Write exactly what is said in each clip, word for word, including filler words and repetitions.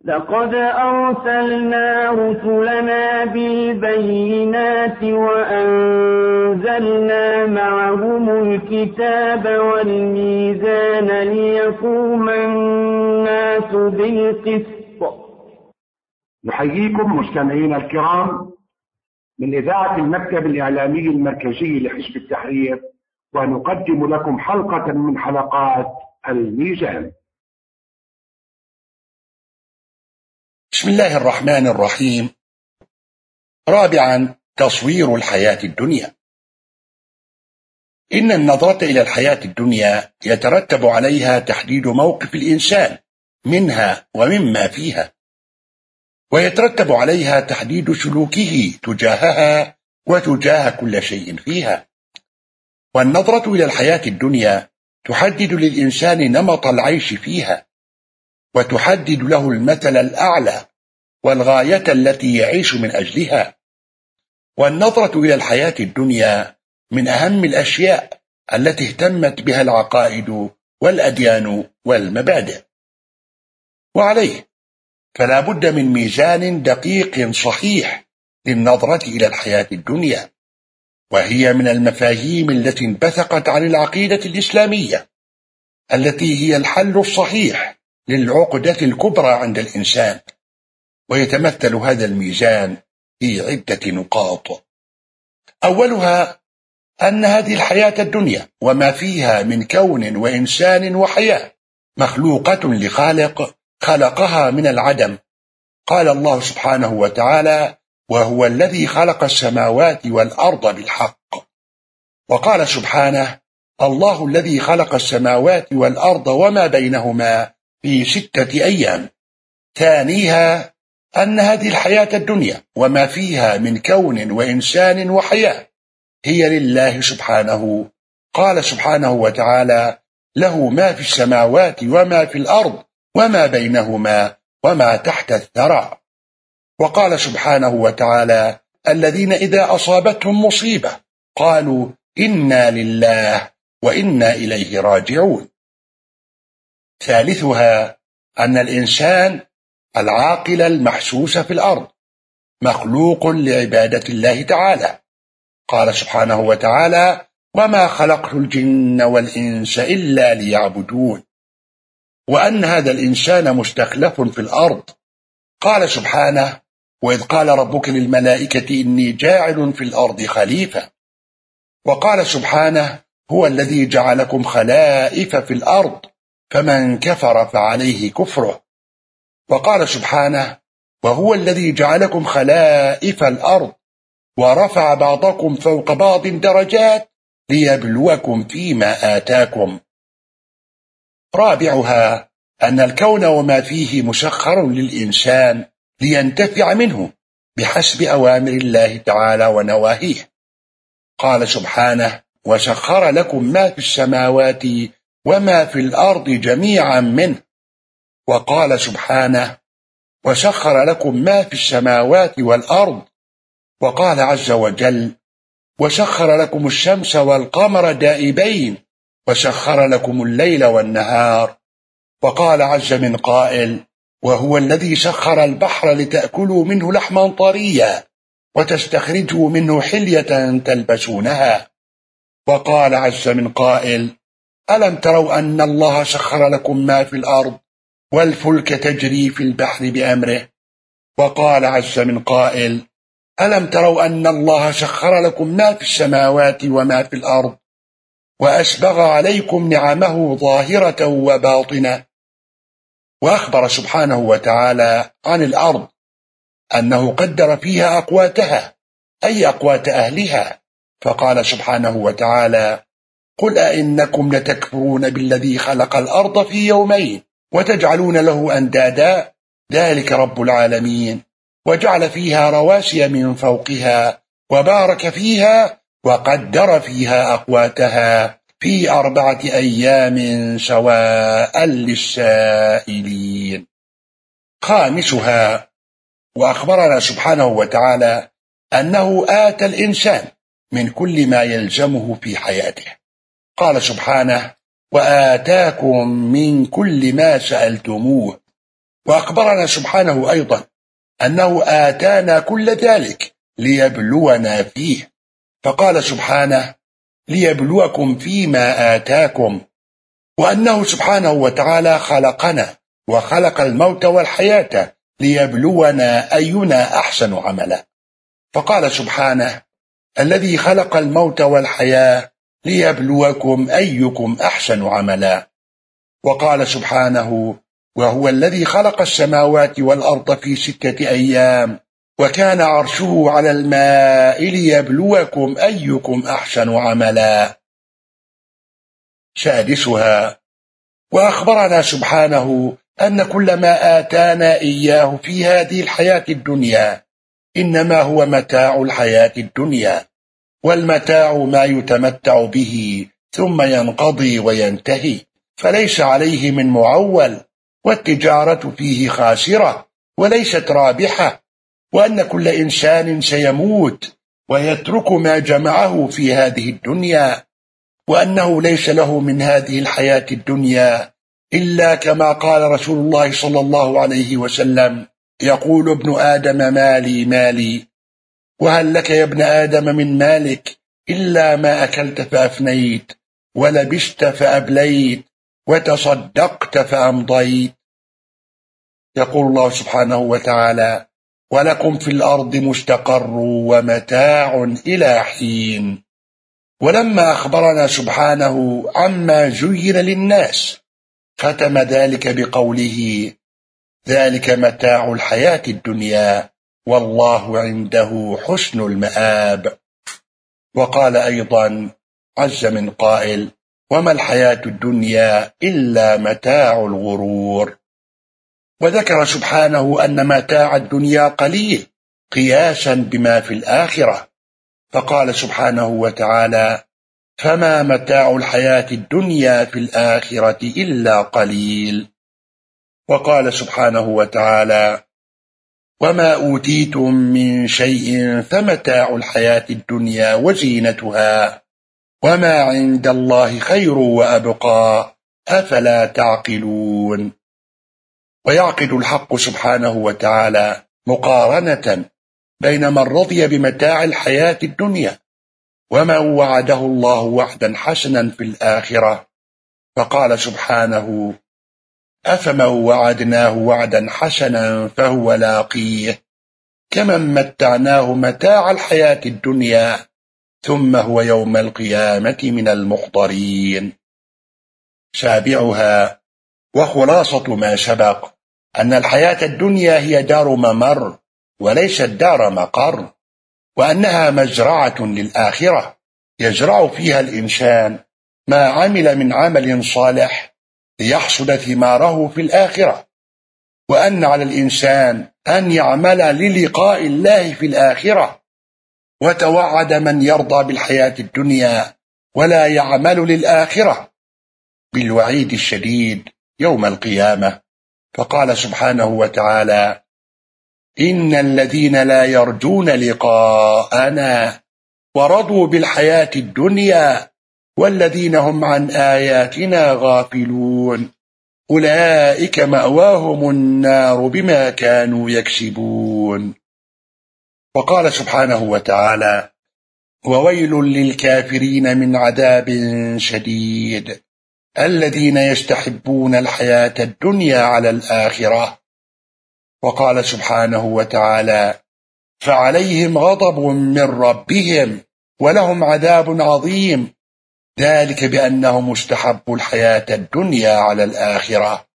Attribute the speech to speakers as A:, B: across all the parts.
A: لقد أرسلنا رسلنا بالبينات وأنزلنا معهم الكتاب والميزان ليقوم الناس بالقسط.
B: نحييكم مستمعينا الكرام من إذاعة المكتب الإعلامي المركزي لحزب التحرير، ونقدم لكم حلقة من حلقات الميزان.
C: بسم الله الرحمن الرحيم. رابعا، تصوير الحياة الدنيا. إن النظرة إلى الحياة الدنيا يترتب عليها تحديد موقف الإنسان منها ومما فيها، ويترتب عليها تحديد سلوكه تجاهها وتجاه كل شيء فيها. والنظرة إلى الحياة الدنيا تحدد للإنسان نمط العيش فيها، وتحدد له المثل الأعلى والغاية التي يعيش من أجلها. والنظرة إلى الحياة الدنيا من أهم الأشياء التي اهتمت بها العقائد والأديان والمبادئ. وعليه فلا بد من ميزان دقيق صحيح للنظرة إلى الحياة الدنيا، وهي من المفاهيم التي انبثقت عن العقيدة الإسلامية، التي هي الحل الصحيح للعقدة الكبرى عند الإنسان. ويتمثل هذا الميزان في عدة نقاط. أولها أن هذه الحياة الدنيا وما فيها من كون وإنسان وحياة مخلوقة لخالق خلقها من العدم. قال الله سبحانه وتعالى: وهو الذي خلق السماوات والأرض بالحق. وقال سبحانه: الله الذي خلق السماوات والأرض وما بينهما في ستة أيام. ثانيها أن هذه الحياة الدنيا وما فيها من كون وإنسان وحياة هي لله سبحانه. قال سبحانه وتعالى: له ما في السماوات وما في الأرض وما بينهما وما تحت الثرى. وقال سبحانه وتعالى: الذين إذا أصابتهم مصيبة قالوا إنا لله وإنا إليه راجعون. ثالثها أن الإنسان العاقل المحسوس في الأرض مخلوق لعبادة الله تعالى. قال سبحانه وتعالى: وما خلقت الجن والإنس إلا ليعبدون. وأن هذا الإنسان مستخلف في الأرض. قال سبحانه: وإذ قال ربك للملائكة إني جاعل في الأرض خليفة. وقال سبحانه: هو الذي جعلكم خلائف في الأرض فمن كفر فعليه كفره. وقال سبحانه: وهو الذي جعلكم خلائف الأرض ورفع بعضكم فوق بعض درجات ليبلوكم فيما آتاكم. رابعها أن الكون وما فيه مسخر للإنسان لينتفع منه بحسب أوامر الله تعالى ونواهيه. قال سبحانه: وسخر لكم ما في السماوات وما في الأرض جميعا منه. وقال سبحانه: وسخر لكم ما في السماوات والأرض. وقال عز وجل: وسخر لكم الشمس والقمر دائبين وسخر لكم الليل والنهار. وقال عز من قائل: وهو الذي سخر البحر لتأكلوا منه لحما طريا وتستخرجوا منه حلية تلبسونها. وقال عز من قائل: ألم تروا أن الله سخر لكم ما في الأرض والفلك تجري في البحر بأمره. وقال عز من قائل: ألم تروا أن الله سخر لكم ما في السماوات وما في الأرض وأسبغ عليكم نعمه ظاهرة وباطنة. وأخبر سبحانه وتعالى عن الأرض أنه قدر فيها أقواتها، أي أقوات أهلها. فقال سبحانه وتعالى: قل أئنكم لتكفرون بالذي خلق الأرض في يومين وتجعلون له أندادا ذلك رب العالمين. وجعل فيها رواسي من فوقها وبارك فيها وقدر فيها أقواتها في أربعة أيام سواء للسائلين. خامسها، وأخبرنا سبحانه وتعالى أنه آتى الإنسان من كل ما يلزمه في حياته. قال سبحانه: وآتاكم من كل ما سألتموه وأخبرنا سبحانه أيضا أنه آتانا كل ذلك ليبلونا فيه، فقال سبحانه: ليبلوكم فيما آتاكم، وأنه سبحانه وتعالى خلقنا وخلق الموت والحياة ليبلونا أينا أحسن عملا، فقال سبحانه: الذي خلق الموت والحياة ليبلوكم أيكم أحسن عملا، وقال سبحانه: وهو الذي خلق السماوات والأرض في ستة أيام وكان عرشه على الماء ليبلوكم أيكم أحسن عملا. سادسها: وأخبرنا سبحانه أن كل ما آتانا إياه في هذه الحياة الدنيا إنما هو متاع الحياة الدنيا، والمتاع ما يتمتع به ثم ينقضي وينتهي، فليس عليه من معول، والتجارة فيه خاسرة وليست رابحة، وأن كل إنسان سيموت ويترك ما جمعه في هذه الدنيا، وأنه ليس له من هذه الحياة الدنيا إلا كما قال رسول الله صلى الله عليه وسلم: يقول ابن آدم مالي مالي، وهل لك يا ابن آدم من مالك إلا ما أكلت فأفنيت، ولبست فأبليت، وتصدقت فأمضيت. يقول الله سبحانه وتعالى: ولكم في الأرض مستقر ومتاع إلى حين. ولما أخبرنا سبحانه عما زين للناس ختم ذلك بقوله: ذلك متاع الحياة الدنيا والله عنده حسن المآب. وقال أيضا عز من قائل: وما الحياة الدنيا إلا متاع الغرور. وذكر سبحانه أن متاع الدنيا قليل قياسا بما في الآخرة، فقال سبحانه وتعالى: فما متاع الحياة الدنيا في الآخرة إلا قليل. وقال سبحانه وتعالى: وما أوتيتم من شيء فمتاع الحياة الدنيا وزينتها وما عند الله خير وأبقى أفلا تعقلون. ويعقد الحق سبحانه وتعالى مقارنة بين من رضي بمتاع الحياة الدنيا ومن وعده الله وعدا حسنا في الآخرة، فقال سبحانه: أفمن وعدناه وعدا حسنا فهو لاقيه كمن متعناه متاع الحياة الدنيا ثم هو يوم القيامة من المحضرين. سابعها: وخلاصة ما سبق أن الحياة الدنيا هي دار ممر وليست دار مقر، وأنها مزرعة للآخرة يزرع فيها الإنسان ما عمل من عمل صالح ليحصد ثماره في الآخرة، وأن على الإنسان أن يعمل للقاء الله في الآخرة، وتوعد من يرضى بالحياة الدنيا ولا يعمل للآخرة بالوعيد الشديد يوم القيامة، فقال سبحانه وتعالى: إن الذين لا يرجون لقاءنا ورضوا بالحياة الدنيا والذين هم عن آياتنا غافلون أولئك مأواهم النار بما كانوا يكسبون. وقال سبحانه وتعالى: وويل للكافرين من عذاب شديد الذين يستحبون الحياة الدنيا على الآخرة. وقال سبحانه وتعالى: فعليهم غضب من ربهم ولهم عذاب عظيم ذلك بأنهم استحبوا الحياة الدنيا على الآخرة.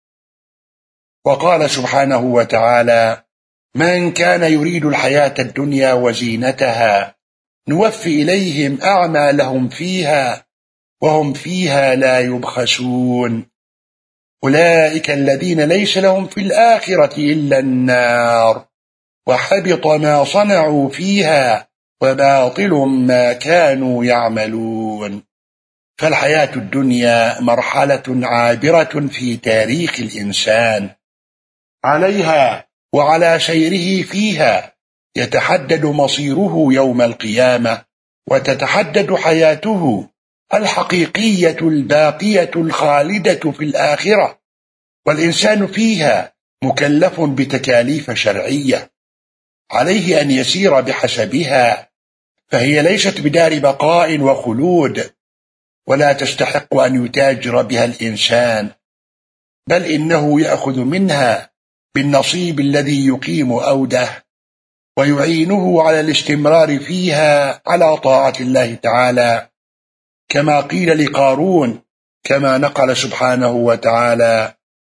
C: وقال سبحانه وتعالى: من كان يريد الحياة الدنيا وزينتها نوفي إليهم أعمالهم فيها وهم فيها لا يبخسون أولئك الذين ليس لهم في الآخرة إلا النار وحبط ما صنعوا فيها وباطل ما كانوا يعملون. فالحياة الدنيا مرحلة عابرة في تاريخ الإنسان، عليها وعلى سيره فيها يتحدد مصيره يوم القيامة، وتتحدد حياته الحقيقية الباقية الخالدة في الآخرة، والإنسان فيها مكلف بتكاليف شرعية عليه أن يسير بحسبها، فهي ليست بدار بقاء وخلود، ولا تستحق أن يتاجر بها الإنسان، بل إنه يأخذ منها بالنصيب الذي يقيم أوده ويعينه على الاستمرار فيها على طاعة الله تعالى، كما قيل لقارون كما نقل سبحانه وتعالى: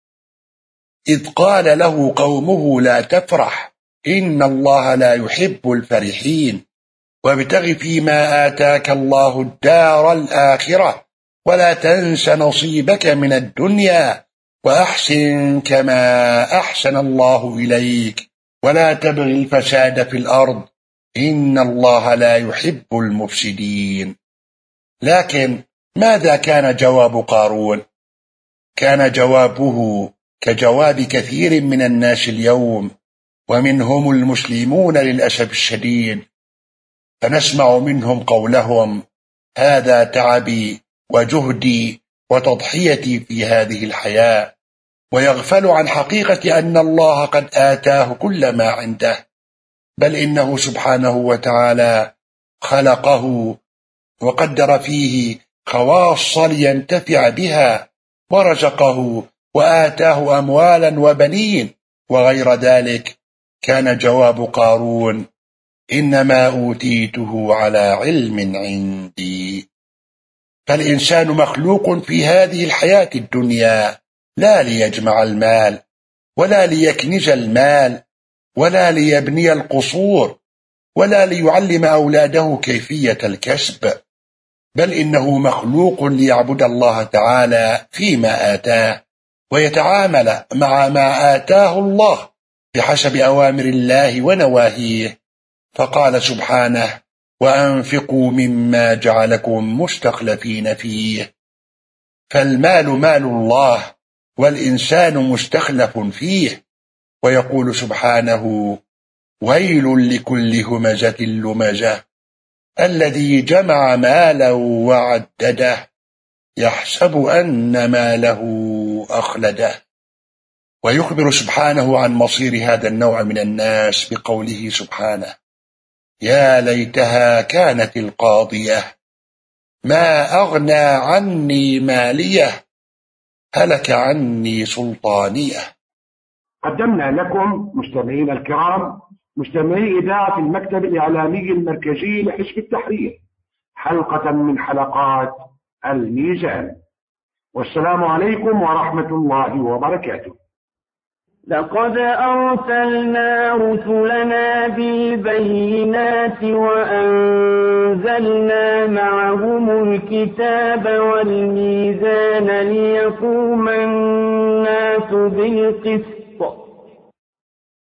C: إذ قال له قومه لا تفرح إن الله لا يحب الفرحين وابتغ فيما آتاك الله الدار الآخرة ولا تنس نصيبك من الدنيا وأحسن كما أحسن الله إليك ولا تبغ الفساد في الأرض إن الله لا يحب المفسدين. لكن ماذا كان جواب قارون؟ كان جوابه كجواب كثير من الناس اليوم، ومنهم المسلمون للأسف الشديد، فنسمع منهم قولهم: هذا تعبي وجهدي وتضحيتي في هذه الحياة، ويغفل عن حقيقة أن الله قد آتاه كل ما عنده، بل إنه سبحانه وتعالى خلقه وقدر فيه خواص لينتفع بها، ورزقه وآتاه أموالا وبنين وغير ذلك. كان جواب قارون: إنما أوتيته على علم عندي. فالإنسان مخلوق في هذه الحياة الدنيا لا ليجمع المال ولا ليكنز المال ولا ليبني القصور ولا ليعلم أولاده كيفية الكسب، بل إنه مخلوق ليعبد الله تعالى فيما آتاه ويتعامل مع ما آتاه الله بحسب أوامر الله ونواهيه. فقال سبحانه: وأنفقوا مما جعلكم مستخلفين فيه. فالمال مال الله والإنسان مستخلف فيه. ويقول سبحانه: ويل لكل همزة لمزة الذي جمع مالا وعدده يحسب أن ماله أخلده. ويخبر سبحانه عن مصير هذا النوع من الناس بقوله سبحانه: يا ليتها كانت القاضية ما أغنى عني مالية هلك عني سلطانية.
B: قدمنا لكم مستمعين الكرام مستمعي إذاعة المكتب الإعلامي المركزي لحزب التحرير حلقة من حلقات الميزان، والسلام عليكم ورحمة الله وبركاته.
A: لقد أرسلنا رسلنا بالبينات وأنزلنا معهم الكتاب والميزان ليقوم الناس بالقسط